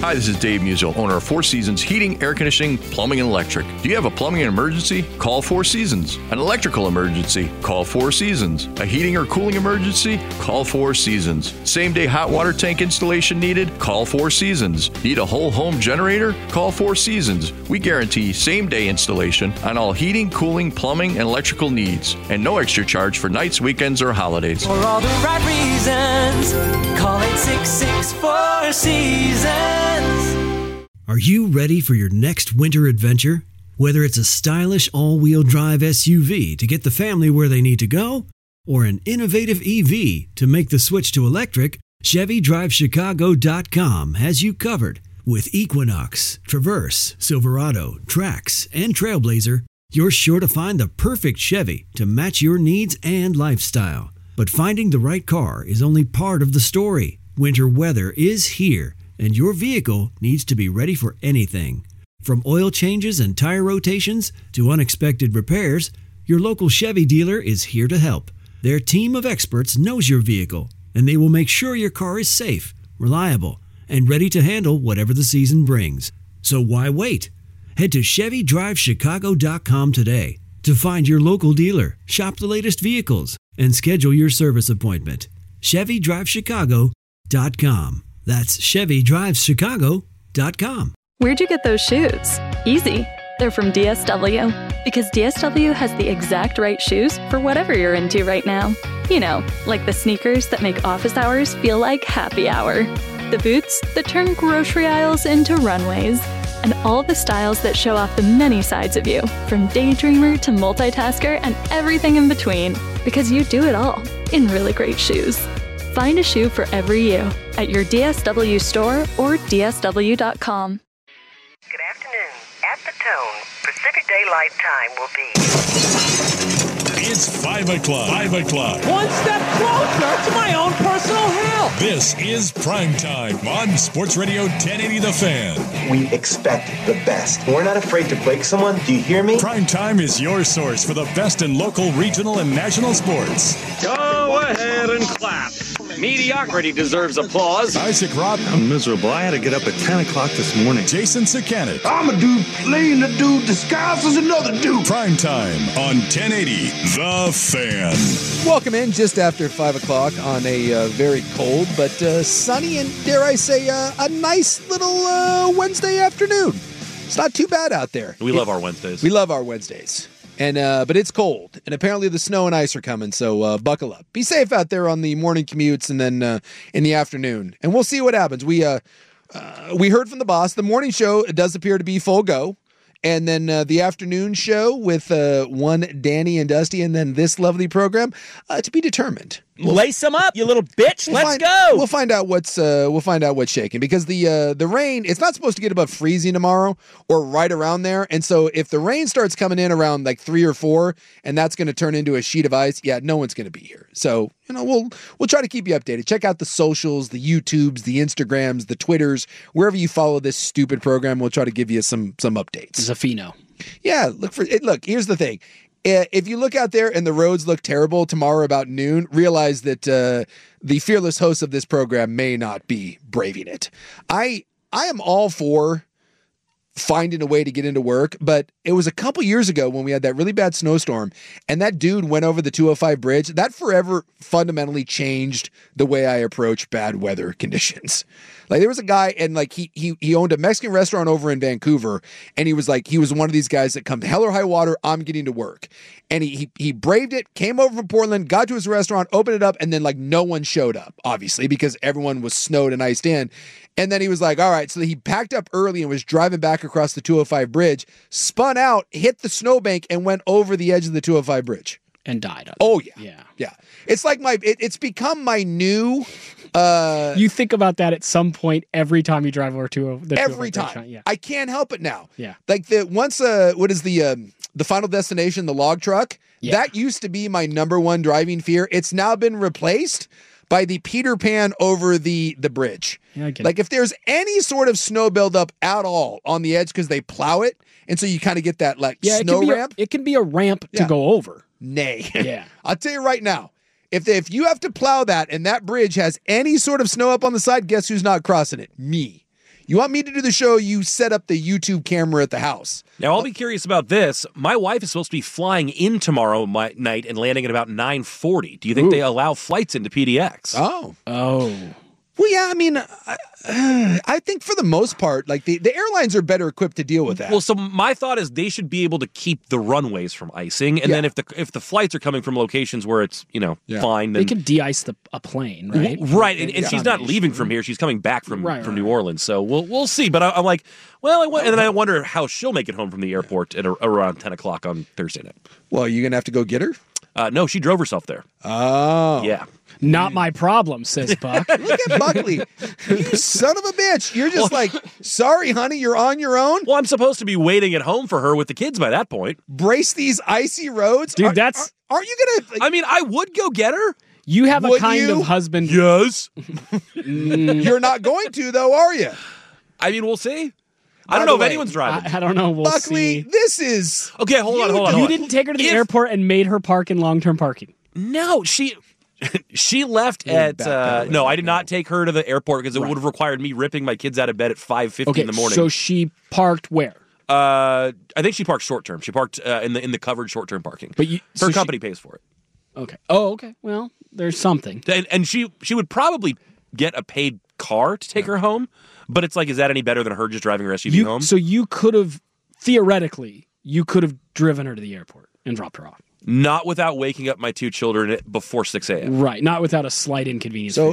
Hi, this is Dave Musial, owner of Four Seasons Heating, Air Conditioning, Plumbing, and Electric. Do you have a plumbing emergency? Call Four Seasons. An electrical emergency? Call Four Seasons. A heating or cooling emergency? Call Four Seasons. Same-day hot water tank installation needed? Call Four Seasons. Need a whole home generator? Call Four Seasons. We guarantee same-day installation on all heating, cooling, plumbing, and electrical needs. And no extra charge for nights, weekends, or holidays. For all the right reasons, call 866-4 Seasons. Are you ready for your next winter adventure? Whether it's a stylish all-wheel drive SUV to get the family where they need to go, or an innovative EV to make the switch to electric, ChevyDriveChicago.com has you covered. With Equinox, Traverse, Silverado, Trax, and Trailblazer, you're sure to find the perfect Chevy to match your needs and lifestyle. But finding the right car is only part of the story. Winter weather is here, and your vehicle needs to be ready for anything. From oil changes and tire rotations to unexpected repairs, your local Chevy dealer is here to help. Their team of experts knows your vehicle, and they will make sure your car is safe, reliable, and ready to handle whatever the season brings. So why wait? Head to ChevyDriveChicago.com today to find your local dealer, shop the latest vehicles, and schedule your service appointment. ChevyDriveChicago.com. That's ChevyDriveChicago.com. Where'd you get those shoes? Easy. They're from DSW. Because DSW has the exact right shoes for whatever you're into right now. You know, like the sneakers that make office hours feel like happy hour. The boots that turn grocery aisles into runways. And all the styles that show off the many sides of you, from daydreamer to multitasker and everything in between. Because you do it all in really great shoes. Find a shoe for every you at your DSW store or DSW.com. Good afternoon. At the tone, Pacific Daylight Time will be... It's 5 o'clock. 5 o'clock. One step closer to my own personal hell. This is Prime Time on Sports Radio 1080 The Fan. We expect the best. We're not afraid to break someone. Do you hear me? Prime Time is your source for the best in local, regional, and national sports. Go ahead and clap. Mediocrity deserves applause. Isaac Robb. I'm miserable. I had to get up at 10 o'clock this morning. Jason Sakanet. I'm a dude playing a dude disguised as another dude. Prime Time on 1080 The Fan. Welcome in just after 5 o'clock on a very cold but sunny and, dare I say, a nice little Wednesday afternoon. It's not too bad out there. We love our Wednesdays. We love our Wednesdays. And but it's cold, and apparently the snow and ice are coming, so buckle up. Be safe out there on the morning commutes and then in the afternoon. And we'll see what happens. We heard from the boss. The morning show does appear to be full go. And then the afternoon show with one Danny and Dusty, and then this lovely program to be determined. Lace them up, you little bitch. Let's go. We'll find out what's shaking, because the rain, it's not supposed to get above freezing tomorrow or right around there. And so if the rain starts coming in around like 3 or 4, and that's going to turn into a sheet of ice, yeah, no one's going to be here. So, we'll try to keep you updated. Check out the socials, the YouTubes, the Instagrams, the Twitters, wherever you follow this stupid program. We'll try to give you some updates. Zafino. Yeah, look, here's the thing. If you look out there and the roads look terrible tomorrow about noon, realize that the fearless host of this program may not be braving it. I am all for finding a way to get into work, but it was a couple years ago when we had that really bad snowstorm and that dude went over the 205 bridge. That forever fundamentally changed the way I approach bad weather conditions. Like, there was a guy, and like he owned a Mexican restaurant over in Vancouver, and he was one of these guys that come hell or high water, I'm getting to work. And he braved it, came over from Portland, got to his restaurant, opened it up, and then like no one showed up, obviously, because everyone was snowed and iced in. And then he was like, all right, so he packed up early and was driving back across the 205 bridge, spun out, hit the snowbank, and went over the edge of the 205 bridge. And died. Oh, yeah. Yeah. It's like it's become my new... you think about that at some point every time you drive over to the every time. Yeah. I can't help it now. Yeah. Like what is the Final Destination, the log truck? Yeah. That used to be my number one driving fear. It's now been replaced by the Peter Pan over the bridge. Yeah, like if there's any sort of snow buildup at all on the edge because they plow it, and so you kind of get that snow ramp. It can be a ramp to go over. Nay. Yeah. I'll tell you right now, if you have to plow that and that bridge has any sort of snow up on the side, guess who's not crossing it? Me. You want me to do the show, you set up the YouTube camera at the house. Now, I'll be curious about this. My wife is supposed to be flying in tomorrow night and landing at about 9:40. Do you think they allow flights into PDX? Oh. Well, yeah, I mean, I think for the most part, like the airlines are better equipped to deal with that. Well, so my thought is they should be able to keep the runways from icing, and then if the flights are coming from locations where it's fine, then they could de-ice a plane, right? Right, and she's not leaving from here; she's coming back from New Orleans. So we'll see. But I'm like, and then I wonder how she'll make it home from the airport at around 10 o'clock on Thursday night. Well, are you gonna have to go get her? No, she drove herself there. Oh, yeah. Not my problem, says Buck. Look at Buckley. You son of a bitch. You're just sorry, honey, you're on your own. Well, I'm supposed to be waiting at home for her with the kids by that point. Brace these icy roads. Dude, aren't you going to... I mean, I would go get her. You have a kind of husband... Yes. You're not going to, though, are you? I mean, we'll see. I don't know if anyone's driving. I don't know. We'll Buckley, see. this is... Okay, hold on. You didn't take her to the airport and made her park in long-term parking. No, she left at no, I did not take her to the airport because it would have required me ripping my kids out of bed at 5:50 in the morning. So she parked where? I think she parked short term. She parked in the covered short term parking. But her company pays for it. Okay. Oh, okay. Well, there's something. And she would probably get a paid car to take her home, but it's like, is that any better than her just driving her SUV home? So you could have theoretically driven her to the airport and dropped her off. Not without waking up my two children before 6 a.m. Right, not without a slight inconvenience. So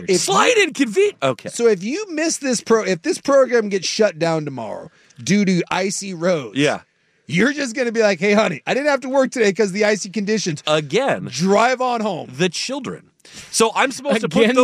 Okay. So if you miss this if this program gets shut down tomorrow due to icy roads, you're just going to be like, hey, honey, I didn't have to work today because of the icy conditions. Again, drive on home. The children. So I'm supposed to put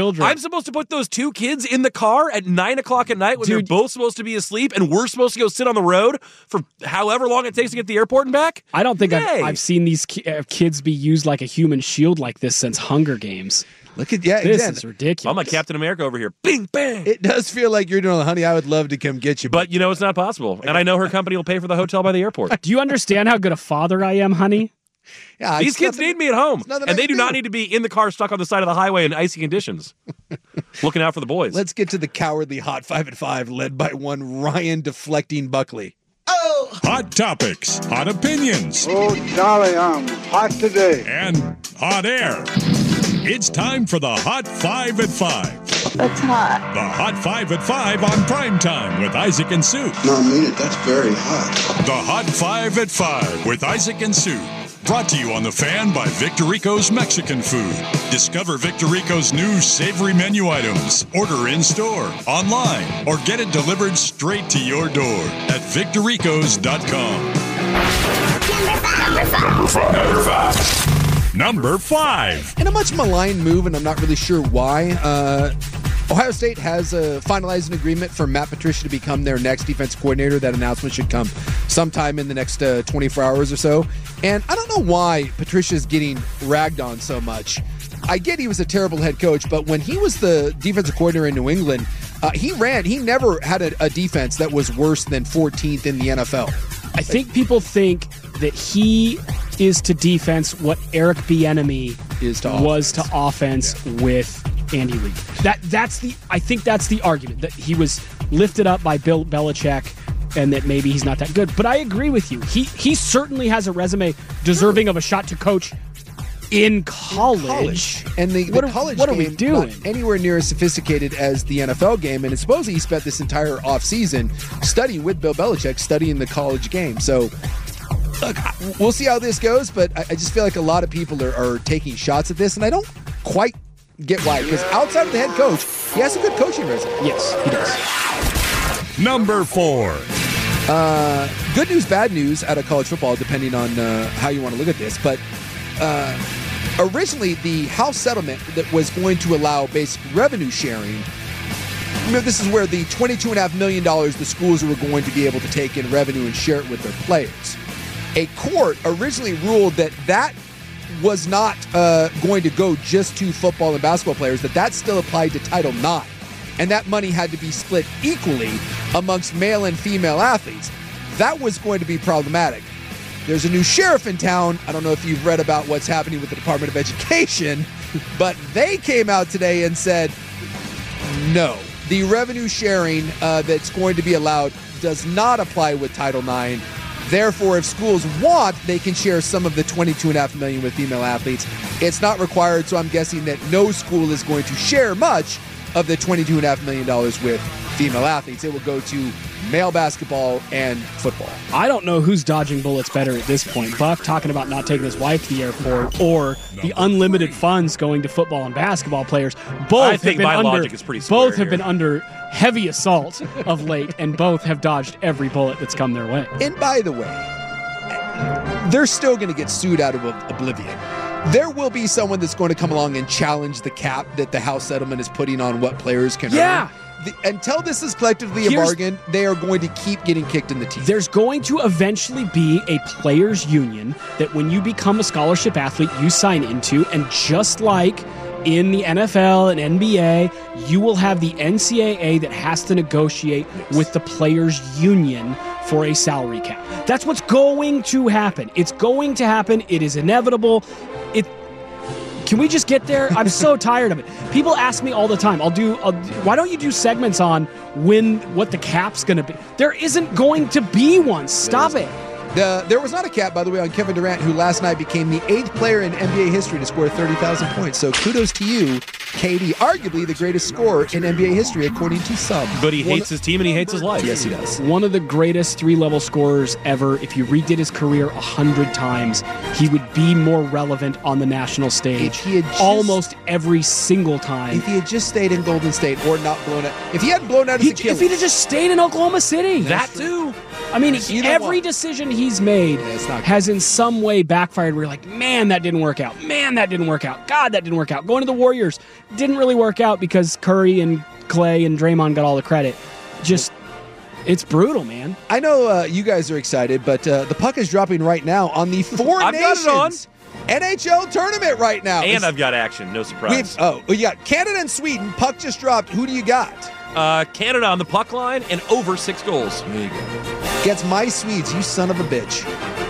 those two kids in the car at 9 o'clock at night when they're both supposed to be asleep, and we're supposed to go sit on the road for however long it takes to get to the airport and back? I don't think I've seen these kids be used like a human shield like this since Hunger Games. Look at this is ridiculous. I'm like Captain America over here. Bing, bang. It does feel like you're doing, honey, I would love to come get you. But it's not possible. And I know her company will pay for the hotel by the airport. Do you understand how good a father I am, honey? Yeah, these kids need me at home, and they do not need to be in the car stuck on the side of the highway in icy conditions, looking out for the boys. Let's get to the cowardly Hot 5 at 5, led by one Ryan deflecting Buckley. Oh! Hot topics, hot opinions. Oh, golly, I'm hot today. And hot air. It's time for the Hot 5 at 5. That's hot. The Hot 5 at 5 on primetime with Isaac and Sue. No, I mean it. That's very hot. The Hot 5 at 5 with Isaac and Sue. Brought to you on The Fan by Victorico's Mexican Food. Discover Victorico's new savory menu items. Order in-store, online, or get it delivered straight to your door at victoricos.com. Number 5. In a much maligned move, and I'm not really sure why, Ohio State has finalized an agreement for Matt Patricia to become their next defense coordinator. That announcement should come sometime in the next 24 hours or so. And I don't know why Patricia's getting ragged on so much. I get he was a terrible head coach, but when he was the defensive coordinator in New England, he never had a defense that was worse than 14th in the NFL. I think people think that he is to defense what Eric Bieniemy was to offense with Andy Reid. I think that's the argument, that he was lifted up by Bill Belichick and that maybe he's not that good. But I agree with you. He certainly has a resume deserving of a shot to coach in college. And the college what are game we doing? Not anywhere near as sophisticated as the NFL game. And supposedly he spent this entire offseason studying with Bill Belichick, studying the college game. So look, we'll see how this goes, but I just feel like a lot of people are taking shots at this, and I don't quite get why. Because outside of the head coach, he has a good coaching resume. Yes, he does. Number 4. Good news, bad news out of college football, depending on how you want to look at this. But originally, the House settlement that was going to allow basic revenue sharing, remember, this is where the $22.5 million the schools were going to be able to take in revenue and share it with their players. A court originally ruled that was not going to go just to football and basketball players, that still applied to Title IX. And that money had to be split equally amongst male and female athletes. That was going to be problematic. There's a new sheriff in town. I don't know if you've read about what's happening with the Department of Education, but they came out today and said, no, the revenue sharing that's going to be allowed does not apply with Title IX. Therefore, if schools want, they can share some of the $22.5 million with female athletes. It's not required, so I'm guessing that no school is going to share much of the $22.5 million with female athletes. It will go to male basketball and football. I don't know who's dodging bullets better at this point. Buck talking about not taking his wife to the airport, or the unlimited funds going to football and basketball players. Both have been under heavy assault of late, and both have dodged every bullet that's come their way. And by the way, they're still going to get sued out of oblivion. There will be someone that's going to come along and challenge the cap that the House settlement is putting on what players can earn. Until this is collectively a bargain, they are going to keep getting kicked in the teeth. There's going to eventually be a players' union that when you become a scholarship athlete, you sign into, and just like in the NFL and NBA, you will have the NCAA that has to negotiate with the players' union for a salary cap. That's what's going to happen. It's going to happen. It is inevitable. Can we just get there? I'm so tired of it. People ask me all the time, why don't you do segments on what the cap's going to be? There isn't going to be one. Stop it. There was not a cap, by the way, on Kevin Durant, who last night became the 8th player in NBA history to score 30,000 points. So kudos to you, KD, arguably the greatest scorer in NBA history, according to some. But he hates his team and he hates his life. Yes, he does. One of the greatest 3-level scorers ever. If you redid his career 100 times, he would be more relevant on the national stage almost every single time. If he had just stayed in Golden State or not blown out. If he hadn't blown out his Achilles. If he'd have just stayed in Oklahoma City. That too. I mean, every decision he's made has in some way backfired where you're like, man, that didn't work out. Man, that didn't work out. God, that didn't work out. Going to the Warriors didn't really work out because Curry and Clay and Draymond got all the credit. It's brutal, man. I know you guys are excited, but the puck is dropping right now on the Four Nations NHL tournament right now. And I've got action, no surprise. You got Canada and Sweden. Puck just dropped. Who do you got? Canada on the puck line and over 6 goals. There you go. Gets my Swedes, you son of a bitch.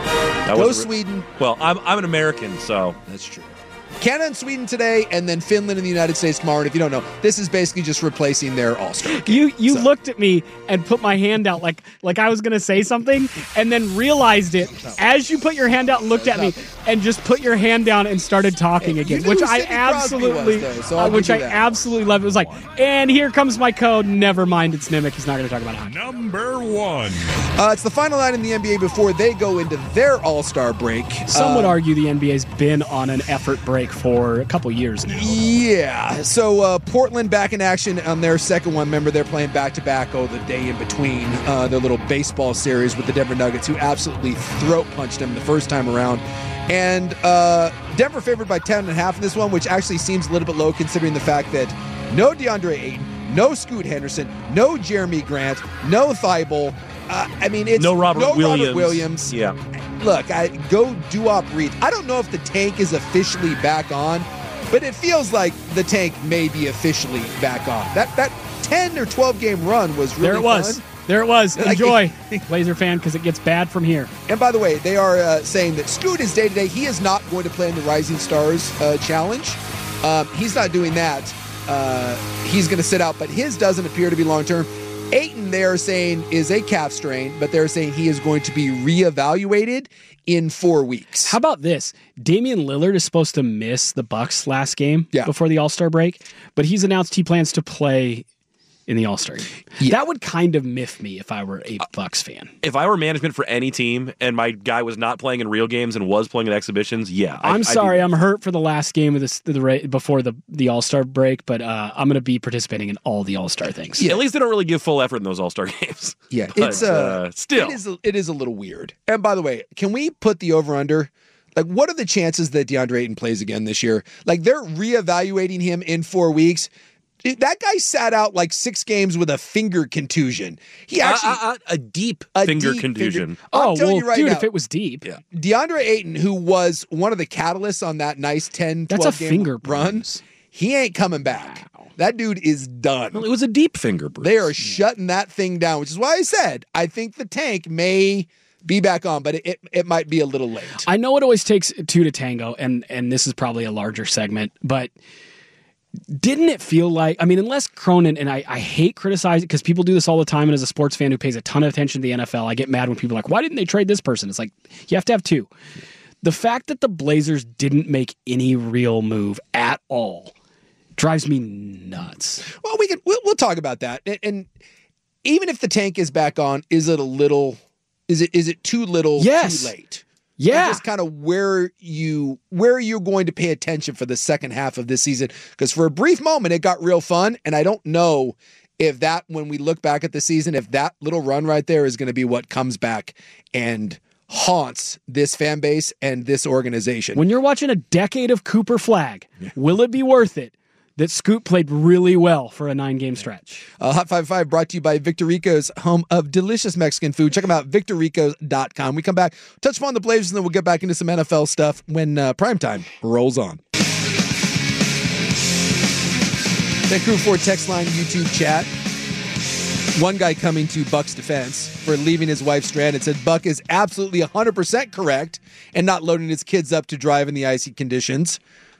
Go Sweden. Well, I'm an American, so. That's true. Canada and Sweden today, and then Finland and the United States tomorrow. And if you don't know, this is basically just replacing their All-Star game. You looked at me and put my hand out like I was going to say something, and then realized it as you put your hand out and looked at me, and just put your hand down and started talking again, which I absolutely love. It was like, and here comes my code. Never mind, it's Nimick. He's not going to talk about hockey. Number 1. It's the final night in the NBA before they go into their All-Star break. Some would argue the NBA's been on an effort break for a couple years now. Yeah. So Portland back in action on their second one. Remember, they're playing back-to-back, the day in between their little baseball series with the Denver Nuggets, who absolutely throat-punched them the first time around. And Denver favored by 10.5 in this one, which actually seems a little bit low considering the fact that no DeAndre Ayton, no Scoot Henderson, no Jeremy Grant, no Thibault. It's no Robert Williams. Yeah. Look, go Duop Reed. I don't know if the tank is officially back on, but it feels like the tank may be officially back on. That 10 or 12 game run was really fun. There it was. Enjoy, Blazer fan, because it gets bad from here. And by the way, they are saying that Scoot is day-to-day. He is not going to play in the Rising Stars Challenge. He's not doing that. He's going to sit out, but his doesn't appear to be long-term. Ayton, they're saying, is a calf strain, but they're saying he is going to be reevaluated in 4 weeks. How about this? Damian Lillard is supposed to miss the Bucks last game before the All-Star break, but he's announced he plans to play in the All-Star game. Yeah. That would kind of miff me if I were a Bucks fan. If I were management for any team and my guy was not playing in real games and was playing in exhibitions, I'm sorry, I'm hurt for the last game of before the All-Star break, but I'm going to be participating in all the All-Star things. Yeah. At least they don't really give full effort in those All-Star games. Yeah, but, still. It is a little weird. And by the way, can we put the over-under? Like, what are the chances that DeAndre Ayton plays again this year? Like, they're reevaluating him in 4 weeks. That guy sat out like 6 games with a finger contusion. He actually a deep finger contusion. I'm telling you right now, if it was deep, DeAndre Ayton, who was one of the catalysts on that nice 10, 12 game run, he ain't coming back. Wow. That dude is done. Well, it was a deep finger bruise. They are shutting that thing down, which is why I said I think the tank may be back on, but it might be a little late. I know it always takes 2 to tango, and this is probably a larger segment, but Didn't it feel like, I mean, unless Cronin, and I hate criticizing, because people do this all the time, and as a sports fan who pays a ton of attention to the NFL, I get mad when people are like, why didn't they trade this person? It's like, you have to have two. The fact that the Blazers didn't make any real move at all drives me nuts. Well, we'll talk about that. And even if the tank is back on, is it too little, too late? Yeah. Just kind of where you're going to pay attention for the second half of this season. Because for a brief moment, it got real fun. And I don't know if that, when we look back at the season, if that little run right there is going to be what comes back and haunts this fan base and this organization. When you're watching a decade of Cooper Flag, will it be worth it that Scoot played really well for a 9-game stretch? Hot 55 brought to you by Victor Rico's, home of delicious Mexican food. Check them out, victorricos.com. We come back, touch upon the Blazers, and then we'll get back into some NFL stuff when primetime rolls on. Vancouver Ford text line, YouTube chat. One guy coming to Buck's defense for leaving his wife stranded said Buck is absolutely 100% correct and not loading his kids up to drive in the icy conditions.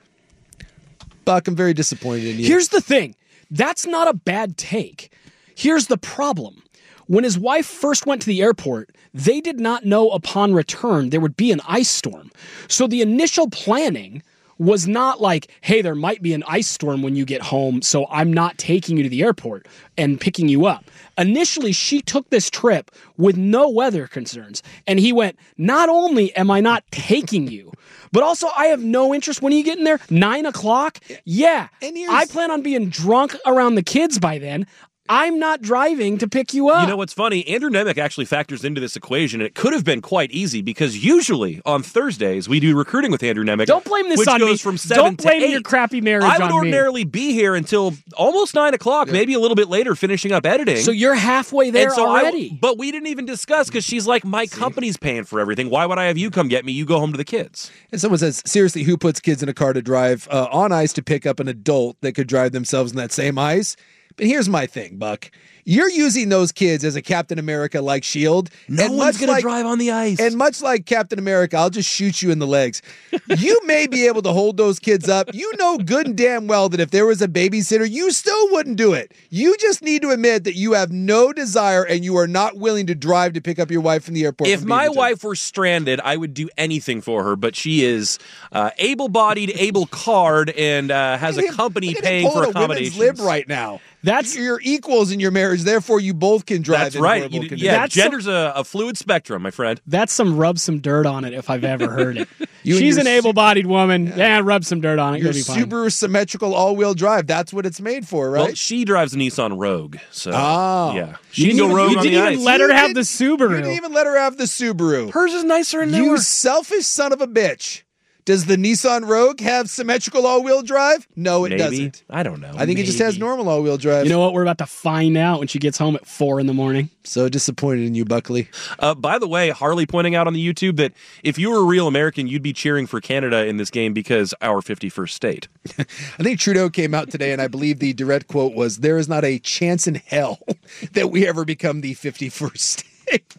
Buck, I'm very disappointed in you. Here's the thing. That's not a bad take. Here's the problem. When his wife first went to the airport, they did not know upon return there would be an ice storm. So the initial planning was not like, hey, there might be an ice storm when you get home, so I'm not taking you to the airport and picking you up. Initially, she took this trip with no weather concerns. And he went, not only am I not taking you, but also I have no interest. When are you getting there? 9 o'clock? Yeah. I plan on being drunk around the kids by then. I'm not driving to pick you up. You know what's funny? Andrew Nemec actually factors into this equation, and it could have been quite easy because usually on Thursdays we do recruiting with Andrew Nemec. Don't blame this which on goes me. From 7 Don't blame to 8. your crappy marriage I on would me. ordinarily be here until almost 9 o'clock, maybe a little bit later, finishing up editing. So you're halfway there already. But we didn't even discuss because she's like, my company's paying for everything. Why would I have you come get me? You go home to the kids. And someone says, seriously, who puts kids in a car to drive on ice to pick up an adult that could drive themselves in that same ice? But here's my thing, Buck. You're using those kids as a Captain America-like shield. No one's going to drive on the ice. And much like Captain America, I'll just shoot you in the legs. You may be able to hold those kids up. You know good and damn well that if there was a babysitter, you still wouldn't do it. You just need to admit that you have no desire and you are not willing to drive to pick up your wife from the airport. If my wife were stranded, I would do anything for her, but she is able-bodied, able-card, and has a company paying for accommodations. Lib right now. That's you're equals in your marriage, therefore you both can drive. That's right. Gender's a fluid spectrum, my friend. That's rub some dirt on it if I've ever heard it. She's an able-bodied woman. Yeah, rub some dirt on it. Your Subaru symmetrical all-wheel drive. That's what it's made for, right? Well, she drives a Nissan Rogue, so yeah, she can go rogue on the ice. You didn't even let her have the Subaru. You didn't even let her have the Subaru. Hers is nicer and newer. You selfish son of a bitch. Does the Nissan Rogue have symmetrical all-wheel drive? No, it doesn't. I don't know. I think it just has normal all-wheel drive. You know what? We're about to find out when she gets home at 4 a.m. So disappointed in you, Buckley. By the way, Harley pointing out on the YouTube that if you were a real American, you'd be cheering for Canada in this game because our 51st state. I think Trudeau came out today, and I believe the direct quote was, "There is not a chance in hell that we ever become the 51st state."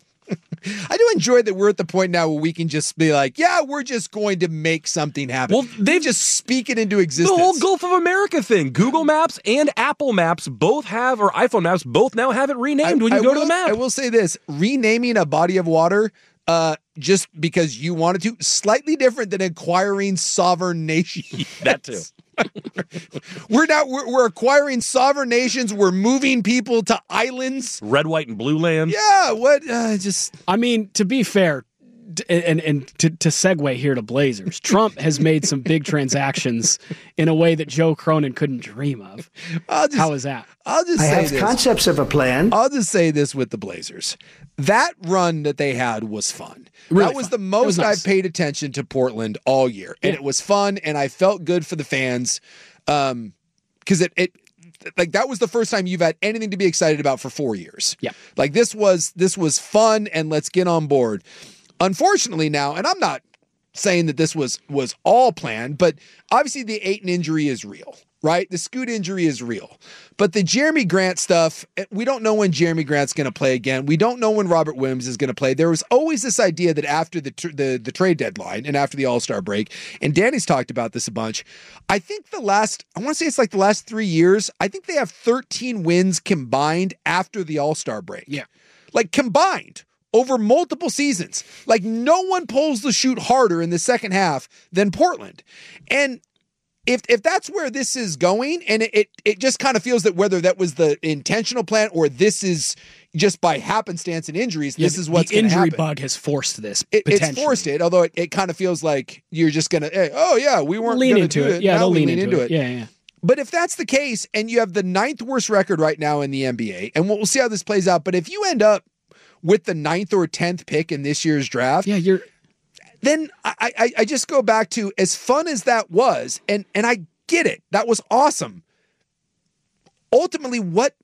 I do enjoy that we're at the point now where we can just be like, yeah, we're just going to make something happen. Well, they just speak it into existence. The whole Gulf of America thing. Google Maps and Apple Maps both have, or iPhone Maps both now have it renamed when you go to the map. I will say this, renaming a body of water just because you wanted to, slightly different than acquiring sovereign nations. That too. We're acquiring sovereign nations. We're moving people to islands. Red, white, and blue land. Yeah, what? I mean, to be fair, and to segue here to Blazers, Trump has made some big transactions in a way that Joe Cronin couldn't dream of. How is that? I have concepts of a plan. I'll just say this with the Blazers. That run that they had was fun. Really that was fun. the most nice. I've paid attention to Portland all year. And it was fun, and I felt good for the fans. Because that was the first time you've had anything to be excited about for 4 years. Yeah. Like this was fun, and let's get on board. Unfortunately now, and I'm not saying that this was all planned, but obviously the Ayton injury is real. right? The Scoot injury is real. But the Jeremy Grant stuff, we don't know when Jeremy Grant's going to play again. We don't know when Robert Williams is going to play. There was always this idea that after the trade deadline and after the All-Star break, and Danny's talked about this a bunch, I think I want to say it's like the last 3 years, I think they have 13 wins combined after the All-Star break. Yeah. Like combined over multiple seasons. Like no one pulls the shoot harder in the second half than Portland. And if that's where this is going, and it just kind of feels that whether that was the intentional plan or this is just by happenstance and injuries, this is what's going to happen. The injury bug has forced this. It's forced it, although it kind of feels like you're just going to, hey, oh yeah, we weren't going to do it. Yeah, now they'll we lean into it. Yeah. But if that's the case, and you have the 9th worst record right now in the NBA, and we'll see how this plays out, but if you end up with the 9th or 10th pick in this year's draft, then I just go back to, as fun as that was, and I get it, that was awesome. Ultimately,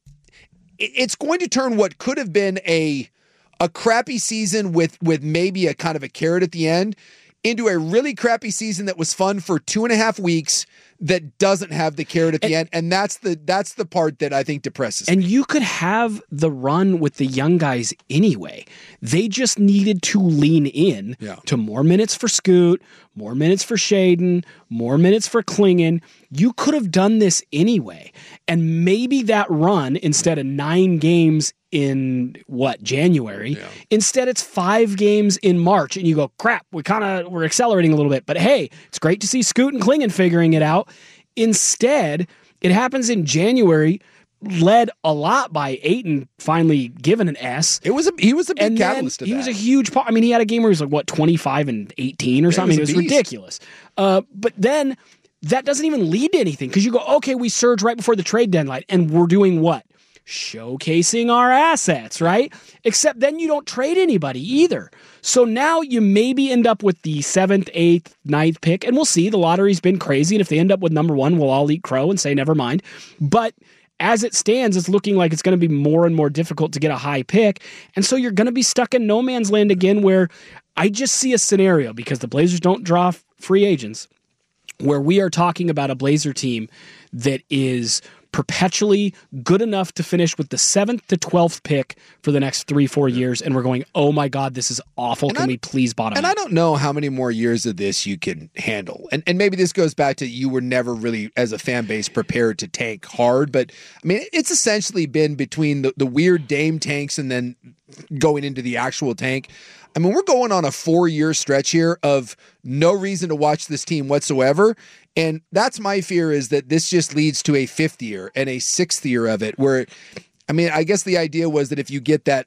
it's going to turn what could have been a crappy season with maybe a kind of a carrot at the end into a really crappy season that was fun for 2.5 weeks that doesn't have the carrot at the end. And that's the part that I think depresses me. And you could have the run with the young guys anyway. They just needed to lean in to more minutes for Scoot, more minutes for Shaedon, more minutes for Clingan. You could have done this anyway. And maybe that run, instead of 9 games in January, instead it's 5 games in March, and you go, crap, we're accelerating a little bit, but hey, it's great to see Scoot and Clingan figuring it out. Instead, it happens in January, led a lot by Ayton finally given an S. He was a big catalyst of that. He was a huge part. I mean, he had a game where he was like 25 and 18 or something. It was ridiculous. But then that doesn't even lead to anything, because you go, okay, we surge right before the trade deadline, and we're doing what? Showcasing our assets, right? Except then you don't trade anybody either. So now you maybe end up with the 7th, 8th, 9th pick, and we'll see. The lottery's been crazy, and if they end up with number 1, we'll all eat crow and say never mind. But as it stands, it's looking like it's going to be more and more difficult to get a high pick, and so you're going to be stuck in no man's land again, where I just see a scenario, because the Blazers don't draw free agents, where we are talking about a Blazer team that is perpetually good enough to finish with the 7th to 12th pick for the next 3-4 years, and we're going, oh my God, this is awful. Can we please bottom out? And I don't know how many more years of this you can handle. And maybe this goes back to, you were never really, as a fan base, prepared to tank hard. But I mean, it's essentially been between the weird Dame tanks and then going into the actual tank. I mean, we're going on a 4-year stretch here of no reason to watch this team whatsoever. And that's my fear, is that this just leads to a 5th year and a 6th year of it, where, I mean, I guess the idea was that if you get that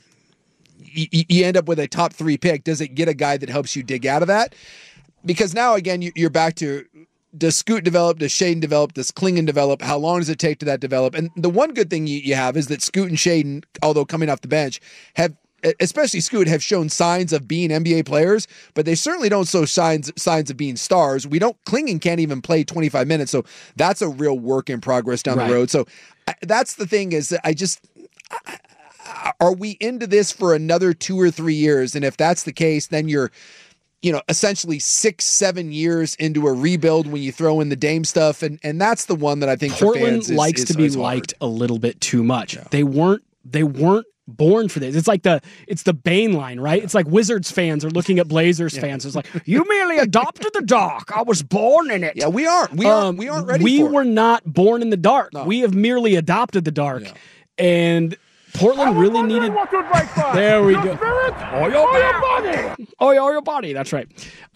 you end up with a top 3 pick, does it get a guy that helps you dig out of that? Because now, again, you're back to, does Scoot develop? Does Shaedon develop? Does Clingan develop? How long does it take to that develop? And the one good thing you have is that Scoot and Shaedon, although coming off the bench, have, especially Scoot, have shown signs of being NBA players, but they certainly don't show signs of being stars. Clingan can't even play 25 minutes, so that's a real work in progress down the road. So that's the thing, is that are we into this for another 2 or 3 years? And if that's the case, then you're, essentially 6-7 years into a rebuild when you throw in the Dame stuff, and that's the one that I think Portland likes to be liked a little bit too much. Yeah. They weren't born for this. It's like it's the Bane line, right? Yeah. It's like Wizards fans are looking at Blazers fans. It's like, you merely adopted the dark. I was born in it. Yeah, we aren't ready for it. We were not born in the dark. No. We have merely adopted the dark. Yeah. And Portland really needed. There we go. Or your body. Or your body. That's right.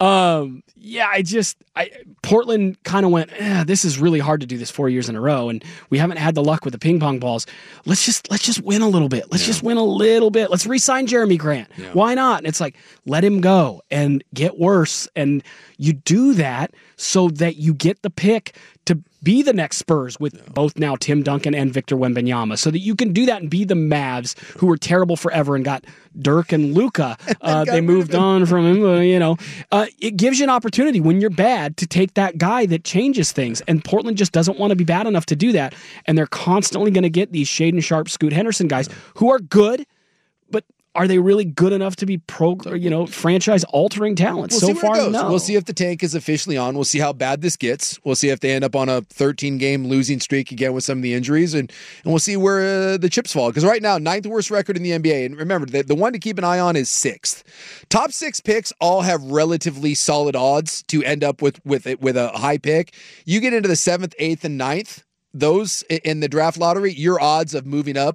Portland kind of went, this is really hard to do this 4 years in a row, and we haven't had the luck with the ping pong balls. Let's just win a little bit. Let's just win a little bit. Let's re-sign Jeremy Grant. Yeah. Why not? And it's like, let him go and get worse. And you do that so that you get the pick to be the next Spurs with both now Tim Duncan and Victor Wembanyama, so that you can do that and be the Mavs, who were terrible forever and got Dirk and Luka. They moved on from him, It gives you an opportunity when you're bad to take that guy that changes things, and Portland just doesn't want to be bad enough to do that, and they're constantly going to get these Shaedon Sharpe, Scoot Henderson guys who are good, but are they really good enough to be franchise-altering talent? So far, no. We'll see if the tank is officially on. We'll see how bad this gets. We'll see if they end up on a 13-game losing streak again with some of the injuries, and we'll see where the chips fall. Because right now, 9th worst record in the NBA. And remember, the one to keep an eye on is 6th. Top 6 picks all have relatively solid odds to end up with a high pick. You get into the 7th, 8th, and 9th, those in the draft lottery, your odds of moving up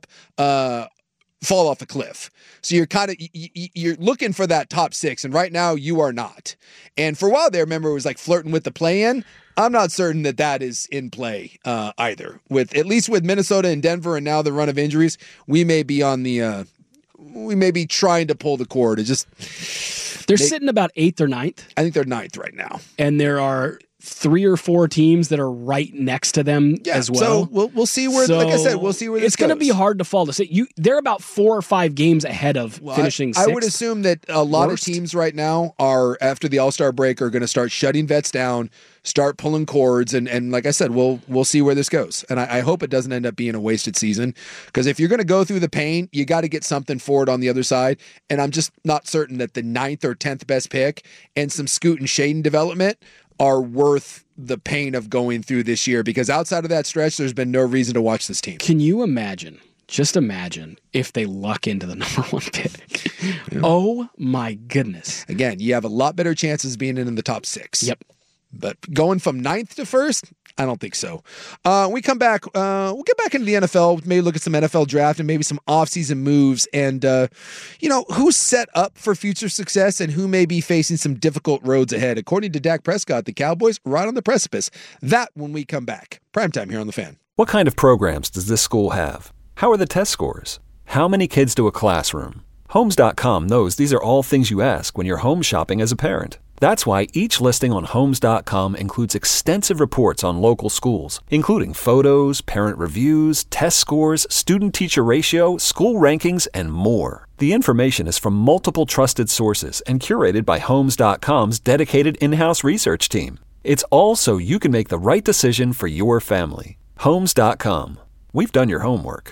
fall off a cliff. So you're looking for that top 6, and right now you are not. And for a while there, remember, it was like flirting with the play-in. I'm not certain that is in play either. At least with Minnesota and Denver, and now the run of injuries, we may be on the we may be trying to pull the cord. They're sitting about 8th or 9th. I think they're 9th right now, and there are 3 or 4 teams that are right next to them as well. So we'll see where, like I said, we'll see where this goes. It's going to be hard to fall to say. They're about 4 or 5 games ahead of finishing 6th. I would assume that a lot of teams right now are, after the All-Star break, are going to start shutting vets down, start pulling cords, and like I said, we'll see where this goes. And I hope it doesn't end up being a wasted season, because if you're going to go through the pain, you got to get something for it on the other side. And I'm just not certain that the 9th or 10th best pick and some Scoot and Shaden development are worth the pain of going through this year, because outside of that stretch, there's been no reason to watch this team. Can you imagine, just imagine, if they luck into the number 1 pick? Yeah. Oh my goodness. Again, you have a lot better chances being in the top 6. Yep. But going from 9th to 1st, I don't think so. We come back. We'll get back into the NFL. Maybe look at some NFL draft and maybe some offseason moves, and who's set up for future success and who may be facing some difficult roads ahead. According to Dak Prescott, the Cowboys are right on the precipice. That when we come back. Primetime here on The Fan. What kind of programs does this school have? How are the test scores? How many kids do a classroom? Homes.com knows these are all things you ask when you're home shopping as a parent. That's why each listing on Homes.com includes extensive reports on local schools, including photos, parent reviews, test scores, student-teacher ratio, school rankings, and more. The information is from multiple trusted sources and curated by Homes.com's dedicated in-house research team. It's all so you can make the right decision for your family. Homes.com. We've done your homework.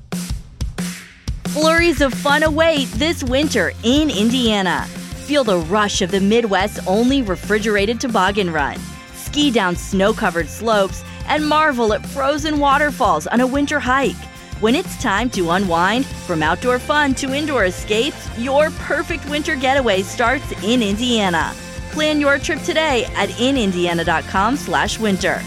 Flurries of fun await this winter in Indiana. Feel the rush of the Midwest's only refrigerated toboggan run. Ski down snow-covered slopes and marvel at frozen waterfalls on a winter hike. When it's time to unwind, from outdoor fun to indoor escapes, your perfect winter getaway starts in Indiana. Plan your trip today at inindiana.com/winter.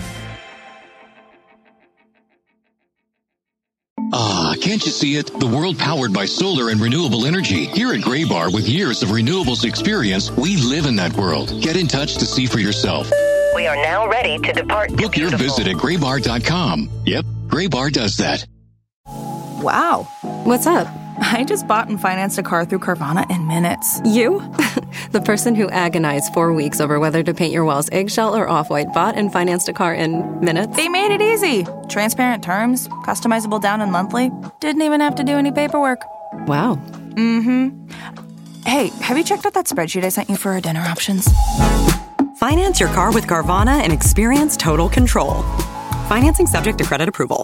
Can't you see it? The world powered by solar and renewable energy. Here at Graybar, with years of renewables experience, we live in that world. Get in touch to see for yourself. We are now ready to depart. Book your visit at graybar.com. Yep, Graybar does that. Wow. What's up? I just bought and financed a car through Carvana in minutes. You? The person who agonized 4 weeks over whether to paint your walls eggshell or off-white bought and financed a car in minutes? They made it easy. Transparent terms, customizable down and monthly. Didn't even have to do any paperwork. Wow. Mm-hmm. Hey, have you checked out that spreadsheet I sent you for our dinner options? Finance your car with Carvana and experience total control. Financing subject to credit approval.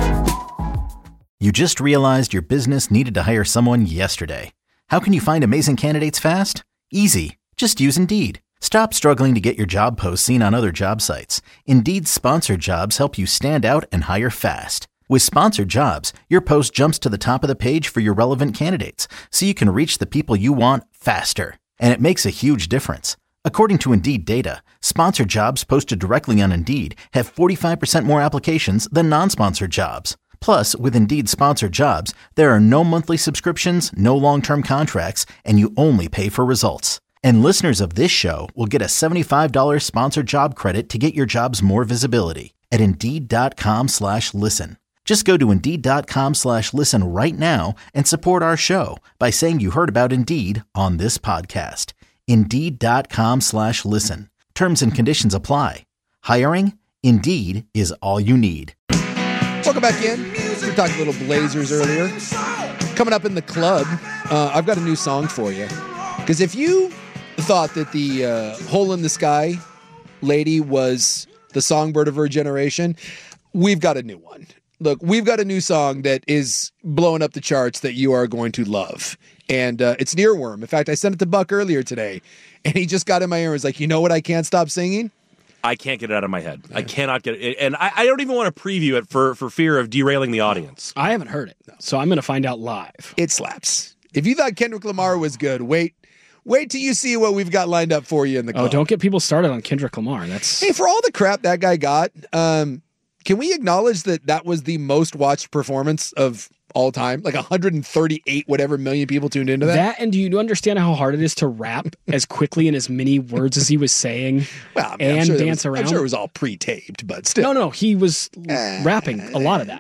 You just realized your business needed to hire someone yesterday. How can you find amazing candidates fast? Easy. Just use Indeed. Stop struggling to get your job posts seen on other job sites. Indeed's sponsored jobs help you stand out and hire fast. With sponsored jobs, your post jumps to the top of the page for your relevant candidates, so you can reach the people you want faster. And it makes a huge difference. According to Indeed data, sponsored jobs posted directly on Indeed have 45% more applications than non-sponsored jobs. Plus, with Indeed sponsored jobs, there are no monthly subscriptions, no long-term contracts, and you only pay for results. And listeners of this show will get a $75 sponsored job credit to get your jobs more visibility at Indeed.com/listen. Just go to Indeed.com/listen right now and support our show by saying you heard about Indeed on this podcast. Indeed.com/listen. Terms and conditions apply. Hiring? Indeed is all you need. Welcome back in. We talked a little Blazers earlier. Coming up in the club, I've got a new song for you. Because if you thought that the Hole in the Sky lady was the songbird of her generation, we've got a new one. look, we've got a new song that is blowing up the charts that you are going to love. And it's Earworm. In fact, I sent it to Buck earlier today, and he just got in my ear and was like, you know what I can't stop singing? I can't get it out of my head. I cannot get it. And I don't even want to preview it for fear of derailing the audience. I haven't heard it, so I'm going to find out live. It slaps. If you thought Kendrick Lamar was good, wait till you see what we've got lined up for you in the club. Oh, don't get people started on Kendrick Lamar. Hey, for all the crap that guy got, can we acknowledge that was the most watched performance of all time? Like 138 whatever million people tuned into that. And do you understand how hard it is to rap as quickly in as many words as he was saying? Well, I mean, and dance around. I'm sure it was all pre-taped, but still. No, he was rapping a lot of that.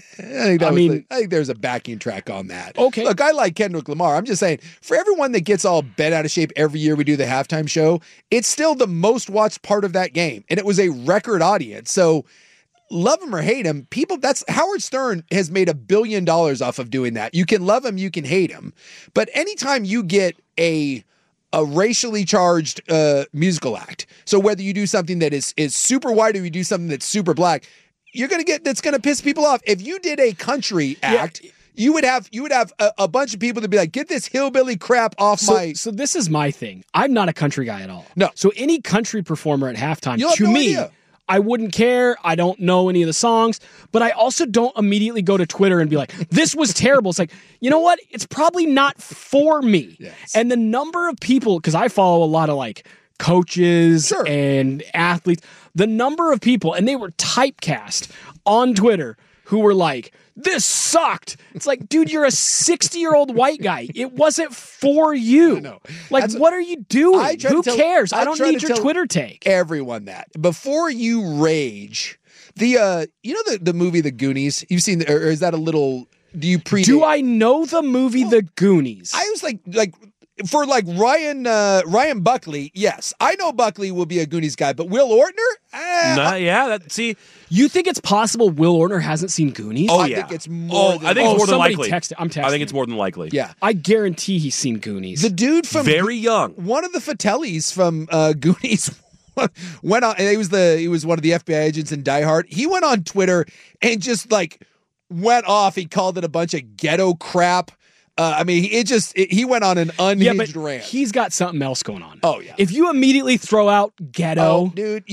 I think there's a backing track on that. Okay. Look, I like Kendrick Lamar. I'm just saying, for everyone that gets all bent out of shape every year we do the halftime show, it's still the most watched part of that game, and it was a record audience. So love him or hate him, that's Howard Stern has made $1 billion off of doing that. You can love him, you can hate him. But anytime you get a racially charged musical act, so whether you do something that is super white or you do something that's super black, that's going to piss people off. If you did a country act, you would have a bunch of people that be like, get this hillbilly crap off my. So this is my thing. I'm not a country guy at all. No. So any country performer at halftime, to no me, idea. I wouldn't care. I don't know any of the songs, but I also don't immediately go to Twitter and be like, this was terrible. It's like, you know what? It's probably not for me. Yes. And the number of people, because I follow a lot of like coaches and athletes, the number of people, and they were typecast on Twitter, who were like, this sucked. It's like, dude, you're a 60-year-old white guy. It wasn't for you. No. Like, what are you doing? Who cares? I don't need your Twitter take. Everyone that. Before you rage, the movie The Goonies, you've seen, or is that a little, do you predate? Do I know the movie The Goonies? I was like, for like Ryan Buckley, yes. I know Buckley will be a Goonies guy, but Will Ortner? You think it's possible Will Ortner hasn't seen Goonies? I think it's more than likely. I'm texting. I think it's more than likely. Yeah. I guarantee he's seen Goonies. The dude from very young. One of the Fratellis from Goonies went on, and he was one of the FBI agents in Die Hard. He went on Twitter and just like went off. He called it a bunch of ghetto crap. He went on an unhinged rant. He's got something else going on. Oh, yeah. If you immediately throw out ghetto, dude,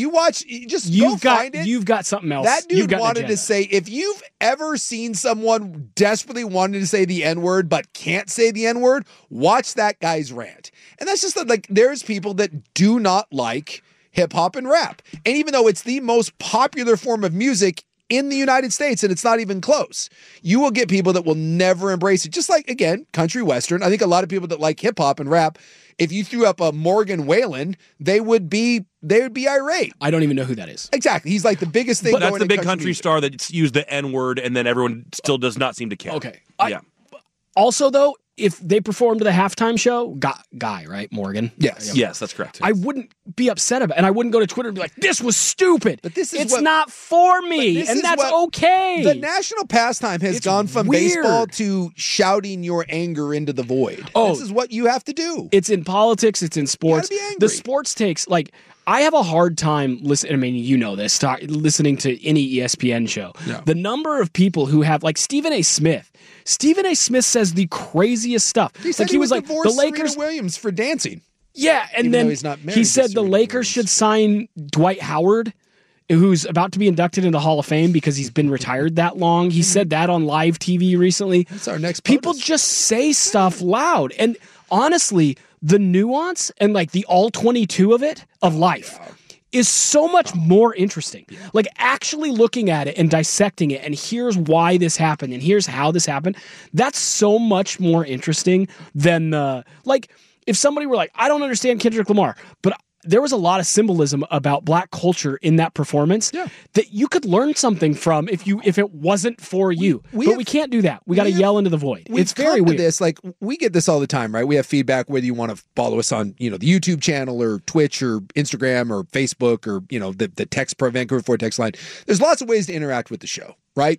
find it. You've got something else. That dude wanted to say, if you've ever seen someone desperately wanting to say the N-word but can't say the N-word, watch that guy's rant. And that's just like, there's people that do not like hip hop and rap. And even though it's the most popular form of music in the United States, and it's not even close, you will get people that will never embrace it. Just like, again, country western. I think a lot of people that like hip hop and rap, if you threw up a Morgan Wallen, they would be irate. I don't even know who that is. Exactly. He's like the biggest thing. But that's the big country star that's used the N-word, and then everyone still does not seem to care. Okay. Yeah. Also, though, if they performed the halftime show, Guy, right? Morgan? Yes. Yes, that's correct. I wouldn't be upset about it, and I wouldn't go to Twitter and be like, this was stupid. But it's not for me, and that's okay. The national pastime has gone from baseball to shouting your anger into the void. This is what you have to do. It's in politics. It's in sports. You gotta be angry. The sports takes, like, I have a hard time listening. I mean, you know this, listening to any ESPN show. Yeah. The number of people who have, like, Stephen A. Smith. Stephen A. Smith says the craziest stuff. He said he was like, divorced the Lakers. Serena Williams for dancing. Yeah, and Even then though he's not married he to said the Serena Lakers Williams. should sign Dwight Howard, who's about to be inducted into the Hall of Fame because he's been retired that long. He said that on live TV recently. That's our next People POTUS. just say stuff loud. And honestly, the nuance and like the all 22 of life is so much more interesting. Like actually looking at it and dissecting it, and here's why this happened and here's how this happened. That's so much more interesting than if somebody were like, I don't understand Kendrick Lamar, but there was a lot of symbolism about black culture in that performance that you could learn something from if it wasn't for you. But we can't do that. We got to yell into the void. It's very weird. This, like, we get this all the time, right? We have feedback whether you want to follow us on, the YouTube channel or Twitch or Instagram or Facebook or, the text pro Vancouver Ford text line. There's lots of ways to interact with the show, right?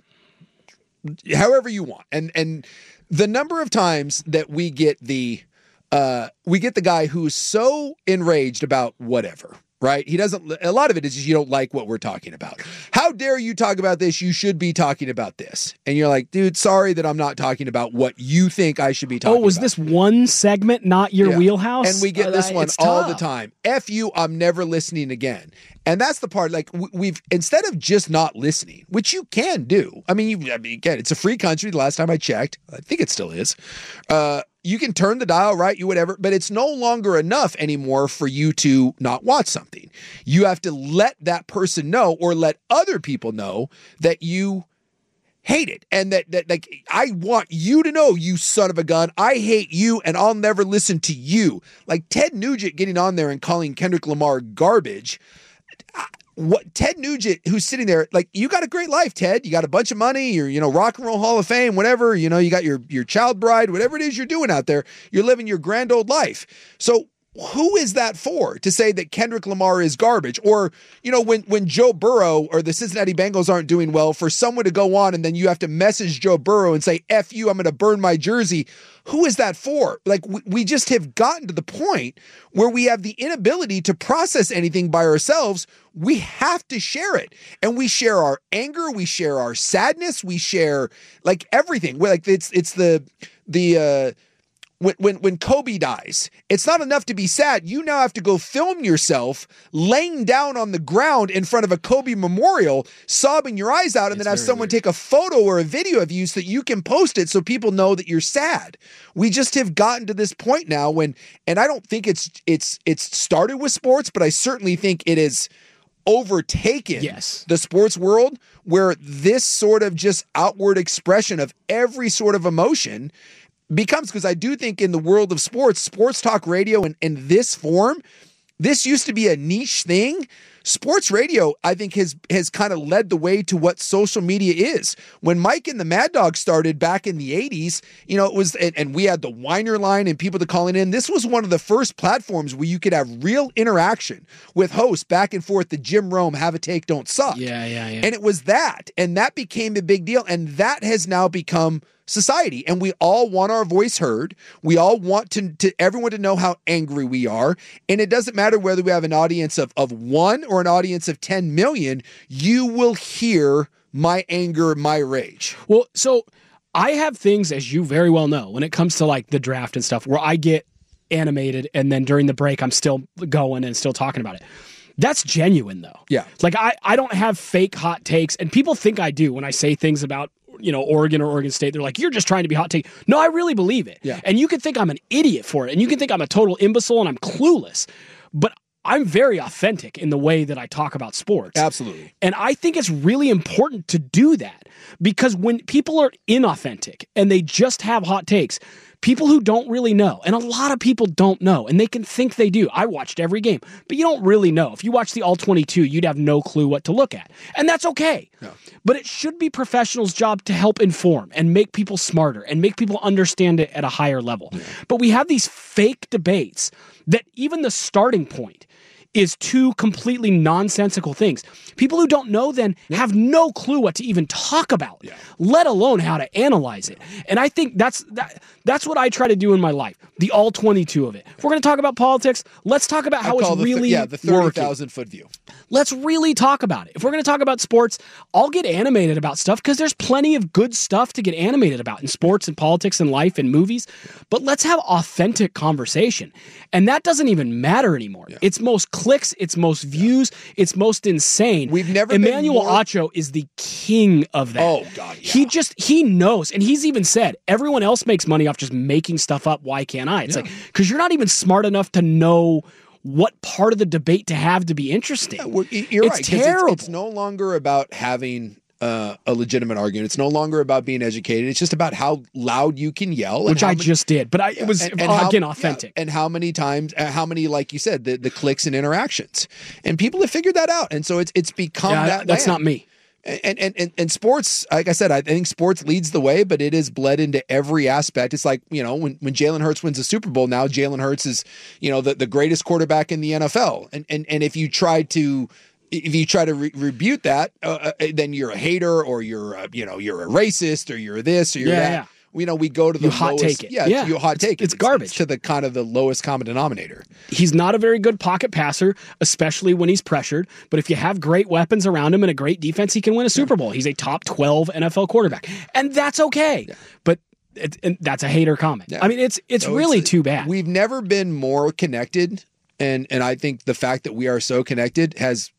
However you want. And the number of times that we get the guy who's so enraged about whatever, right? He doesn't. A lot of it is just you don't like what we're talking about. How dare you talk about this? You should be talking about this. And you're like, dude, sorry that I'm not talking about what you think I should be talking about. Oh, was this one segment not your wheelhouse? And we get this one all the time. F you, I'm never listening again. And that's the part, like, we've, instead of just not listening, which you can do. I mean, again, it's a free country. The last time I checked, I think it still is. You can turn the dial, right? You whatever, but it's no longer enough anymore for you to not watch something. You have to let that person know or let other people know that you hate it. And that like, I want you to know, you son of a gun, I hate you and I'll never listen to you. Like Ted Nugent getting on there and calling Kendrick Lamar garbage. What Ted Nugent, who's sitting there, like, you got a great life, Ted. You got a bunch of money. You're, Rock and Roll Hall of Fame, whatever. You got your child bride, whatever it is you're doing out there. You're living your grand old life. So who is that for, to say that Kendrick Lamar is garbage? Or, when Joe Burrow or the Cincinnati Bengals aren't doing well, for someone to go on and then you have to message Joe Burrow and say, F you, I'm going to burn my jersey. Who is that for? Like, we just have gotten to the point where we have the inability to process anything by ourselves. We have to share it. And we share our anger. We share our sadness. We share, like, everything. Like, it's when Kobe dies, it's not enough to be sad. You now have to go film yourself laying down on the ground in front of a Kobe memorial, sobbing your eyes out, and then have someone take a photo or a video of you so that you can post it so people know that you're sad. We just have gotten to this point now and I don't think it's started with sports, but I certainly think it is overtaken the sports world, where this sort of just outward expression of every sort of emotion becomes, because I do think in the world of sports talk radio in this form, this used to be a niche thing. Sports radio, I think, has kind of led the way to what social media is. When Mike and the Mad Dog started back in the 80s, it was, and we had the Whiner line and people to calling in. This was one of the first platforms where you could have real interaction with hosts back and forth. The Jim Rome, have a take, don't suck. Yeah. And it was that, and that became a big deal. And that has now become society, and we all want our voice heard. We all want to everyone to know how angry we are, and it doesn't matter whether we have an audience of 1 or an audience of 10 million. You will hear my anger, my rage. Well, so I have things, as you very well know, when it comes to like the draft and stuff, where I get animated, and then during the break I'm still going and still talking about it. That's genuine, though. Yeah. Like, I don't have fake hot takes, and people think I do when I say things about, Oregon or Oregon State. They're like, you're just trying to be hot take. No, I really believe it. Yeah. And you can think I'm an idiot for it, and you can think I'm a total imbecile and I'm clueless. But I'm very authentic in the way that I talk about sports. Absolutely. And I think it's really important to do that, because when people are inauthentic and they just have hot takes, people who don't really know, and a lot of people don't know, and they can think they do. I watched every game, but you don't really know. If you watch the All-22, you'd have no clue what to look at. And that's okay. No. But it should be professionals' job to help inform and make people smarter and make people understand it at a higher level. Yeah. But we have these fake debates that even the starting point is two completely nonsensical things. People who don't know then have no clue what to even talk about, let alone how to analyze it. And I think that's what I try to do in my life, the all 22 of it. If we're going to talk about politics, let's talk about how it's really the 30,000 foot view. Let's really talk about it. If we're going to talk about sports, I'll get animated about stuff because there's plenty of good stuff to get animated about in sports and politics and life and movies. But let's have authentic conversation. And that doesn't even matter anymore. Yeah. It's most clicks, it's most views, it's most insane. We've never Emmanuel Acho is the king of that. Oh, God, yeah. He knows. And he's even said, everyone else makes money off just making stuff up. Why can't I? It's like, because you're not even smart enough to know what part of the debate to have to be interesting. Yeah, you're right. It's terrible. It's no longer about having a legitimate argument. It's no longer about being educated. It's just about how loud you can yell. Which I just did. But it was, again, authentic. And how many times, like you said, the clicks and interactions. And people have figured that out. And so it's become that. That's not me. And sports, like I said, I think sports leads the way, but it is bled into every aspect. It's like, when Jalen Hurts wins a Super Bowl, now Jalen Hurts is, the greatest quarterback in the NFL. And if you try to rebuke that, then you're a hater, or you're a racist, or you're this, or you're that. Yeah. we go to the hot lowest, take it. Yeah, you hot take it. It's garbage. It's to the kind of the lowest common denominator. He's not a very good pocket passer, especially when he's pressured. But if you have great weapons around him and a great defense, he can win a Super Bowl. He's a top 12 NFL quarterback, and that's okay. Yeah. But and that's a hater comment. Yeah. I mean, it's really too bad. We've never been more connected, and I think the fact that we are so connected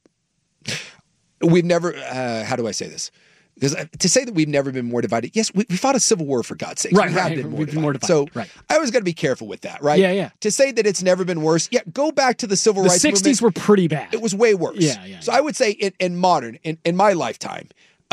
we've never. How do I say this? Because to say that we've never been more divided, yes, we fought a civil war, for God's sake. Right, we have been more divided. So I always got to be careful with that, right? Yeah. To say that it's never been worse, go back to the civil rights movement. The 60s were pretty bad. It was way worse. Yeah. So I would say in modern, in my lifetime,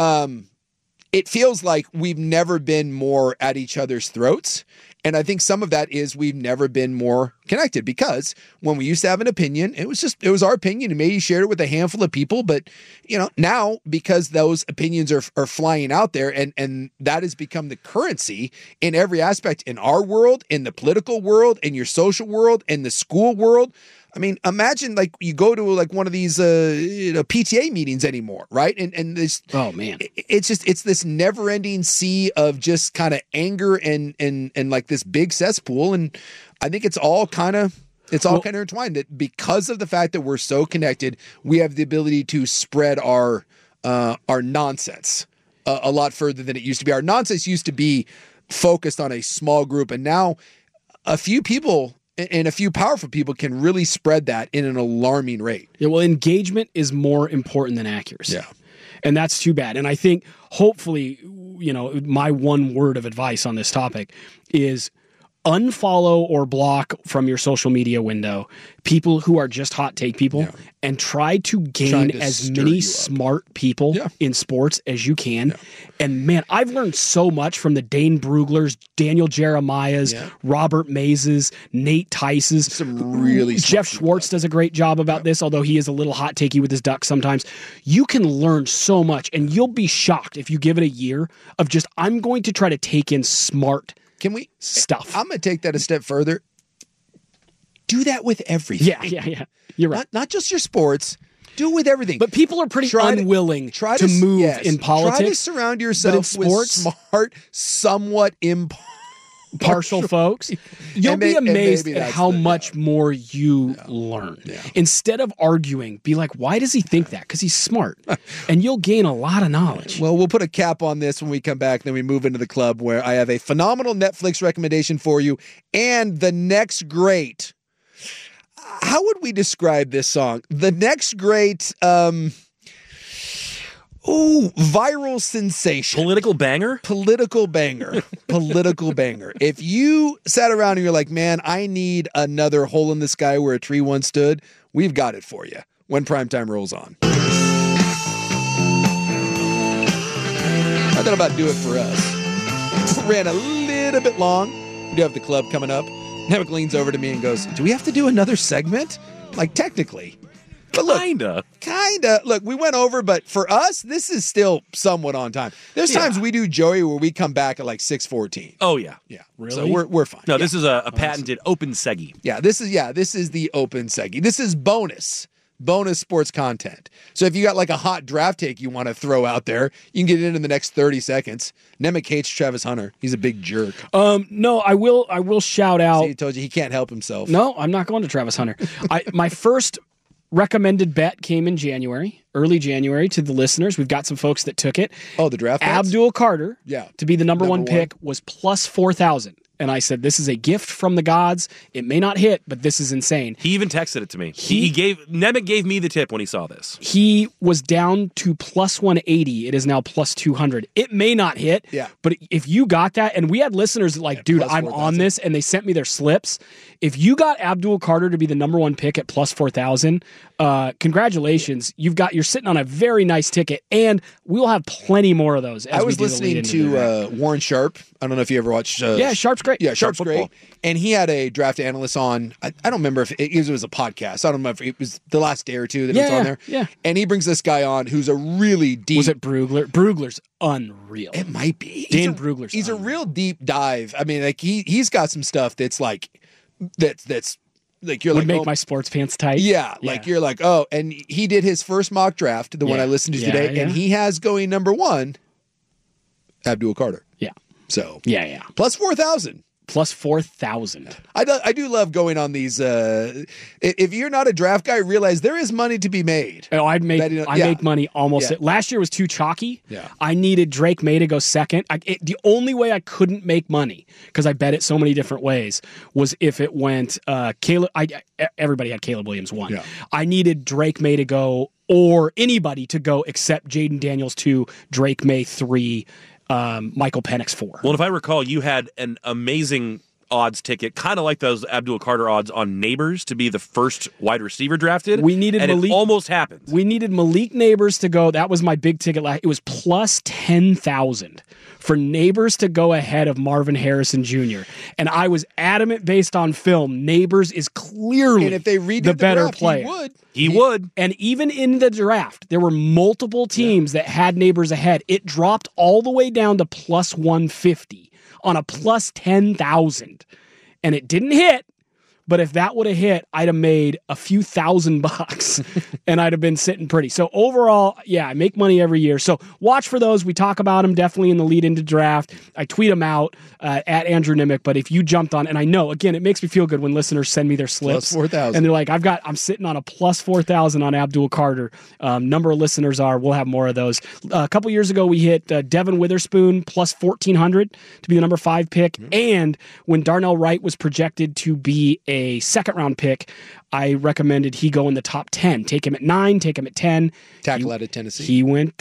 it feels like we've never been more at each other's throats. And I think some of that is we've never been more connected, because when we used to have an opinion, it was our opinion, and maybe you shared it with a handful of people. But, now because those opinions are flying out there, and that has become the currency in every aspect, in our world, in the political world, in your social world, in the school world. I mean, imagine like you go to like one of these PTA meetings anymore, right? And this, oh man, it's this never-ending sea of just kind of anger and like this big cesspool, and I think it's all kind of intertwined. That because of the fact that we're so connected, we have the ability to spread our nonsense a lot further than it used to be. Our nonsense used to be focused on a small group, and now a few people. And a few powerful people can really spread that in an alarming rate. Yeah, well, engagement is more important than accuracy. Yeah. And that's too bad. And I think hopefully, my one word of advice on this topic is unfollow or block from your social media window people who are just hot take people, and try to gain as many smart people in sports as you can. Yeah. And man, I've learned so much from the Dane Bruglers, Daniel Jeremiah's, Robert Mazes, Nate Tice's. Some really Jeff Schwartz does a great job about this, although he is a little hot takey with his ducks sometimes. You can learn so much, and you'll be shocked if you give it a year of just, I'm going to try to take in smart stuff. I'm going to take that a step further. Do that with everything. Yeah. You're right. Not just your sports. Do it with everything. But people are pretty unwilling to move in politics. Try to surround yourself with smart, somewhat impartial folks. You'll be amazed at how much more you learn. Yeah. Instead of arguing, be like, why does he think that? Because he's smart. And you'll gain a lot of knowledge. Well, we'll put a cap on this when we come back. Then we move into the club, where I have a phenomenal Netflix recommendation for you. And the next great... How would we describe this song? The next great... viral sensation. Political banger? Political banger. If you sat around and you're like, man, I need another hole in the sky where a tree once stood, we've got it for you when primetime rolls on. I thought about do it for us. Ran a little bit long. We do have the club coming up. Nemec leans over to me and goes, do we have to do another segment? Like, technically. But look, kinda. Look, we went over, but for us, this is still somewhat on time. There's times we do Joey where we come back at like 6:14. Oh yeah, really. So we're fine. No, this is a patented open seggy. Yeah, this is the open seggy. This is bonus sports content. So if you got like a hot draft take you want to throw out there, you can get it in the next 30 seconds. Nemec hates Travis Hunter. He's a big jerk. No, I will shout out. See, he told you he can't help himself. No, I'm not going to Travis Hunter. My first recommended bet came in early January to the listeners. We've got some folks that took it. Oh, the draft bets? Abdul Carter, to be the number one pick, was plus 4,000. And I said, this is a gift from the gods. It may not hit, but this is insane. He even texted it to me. Nemec gave me the tip when he saw this. He was down to plus 180. It is now plus 200. It may not hit, but if you got that, and we had listeners like, dude, I'm 4, on this, and they sent me their slips. If you got Abdul Carter to be the number one pick at plus 4,000, congratulations. You're sitting on a very nice ticket, and we'll have plenty more of those. I was listening to Warren Sharp. I don't know if you ever watched. Sharp's great. Yeah, Sharp's great. And he had a draft analyst on. I don't remember if it was a podcast. I don't remember if it was the last day or two that it was on there. Yeah. And he brings this guy on who's a really deep. Was it Brugler? Brugler's unreal. It might be. Dan Brugler's. He's unreal. A real deep dive. I mean, like he's got some stuff that's like that's like you're would like make my sports pants tight. Yeah, like you're like, oh, and he did his first mock draft, the one I listened to today, and he has going number one, Abdul Carter. Yeah. So yeah. Plus 4,000. Plus 4,000. I do love going on these. If you're not a draft guy, realize there is money to be made. Oh, I make money almost. Last year was too chalky. Yeah. I needed Drake May to go second. The only way I couldn't make money, because I bet it so many different ways, was if it went Caleb. Everybody had Caleb Williams 1. Yeah. I needed Drake May to go, or anybody to go except Jaden Daniels 2, Drake May 3, Michael Penix 4. Well, if I recall, you had an amazing odds ticket, kind of like those Abdul Carter odds on Neighbors to be the first wide receiver drafted. We needed and Malik. It almost happened. We needed Malik Neighbors to go. That was my big ticket. It was plus 10,000 for Neighbors to go ahead of Marvin Harrison Jr. And I was adamant based on film. Neighbors is clearly and if they redid the better draft, player. He would. And even in the draft, there were multiple teams that had Neighbors ahead. It dropped all the way down to plus 150 on a plus 10,000. And it didn't hit. But if that would have hit, I'd have made a few $1,000 and I'd have been sitting pretty. So overall, yeah, I make money every year. So watch for those. We talk about them definitely in the lead into draft. I tweet them out at Andrew Nimick. But if you jumped on, and I know, again, it makes me feel good when listeners send me their slips. Plus 4,000. And they're like, I'm sitting on a plus 4,000 on Abdul Carter. Number of listeners we'll have more of those. A couple years ago, we hit Devin Witherspoon plus 1,400 to be the number 5 pick. Mm-hmm. And when Darnell Wright was projected to be a second-round pick, I recommended he go in the top 10. Take him at 9, take him at 10. Tackle out of Tennessee. He went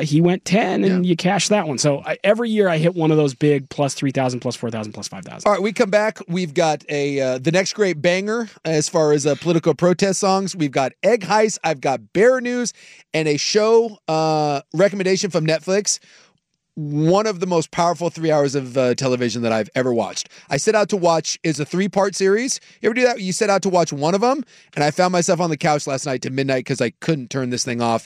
10, and you cash that one. So every year I hit one of those big plus 3,000, plus 4,000, plus 5,000. All right, we come back. We've got the next great banger as far as political protest songs. We've got Egg Heist. I've got Bear News and a show recommendation from Netflix. One of the most powerful 3 hours of television that I've ever watched. I set out to watch is a 3-part series. You ever do that? You set out to watch one of them, and I found myself on the couch last night to midnight because I couldn't turn this thing off.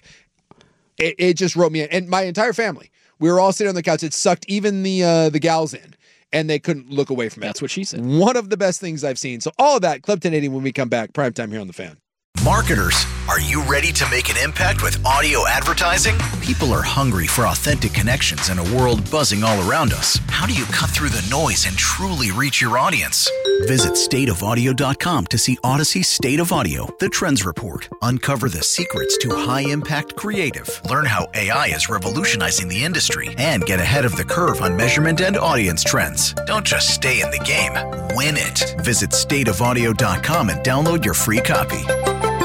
It just wrote me in. And my entire family, we were all sitting on the couch. It sucked even the gals in, and they couldn't look away from it. That's what she said. One of the best things I've seen. So all of that, Club 1080 when we come back. Primetime here on The Fan. Marketers, are you ready to make an impact with audio advertising? People are hungry for authentic connections in a world buzzing all around us. How do you cut through the noise and truly reach your audience? Visit stateofaudio.com to see Odyssey State of Audio, the Trends Report. Uncover the secrets to high-impact creative. Learn how AI is revolutionizing the industry and get ahead of the curve on measurement and audience trends. Don't just stay in the game, win it. Visit stateofaudio.com and download your free copy.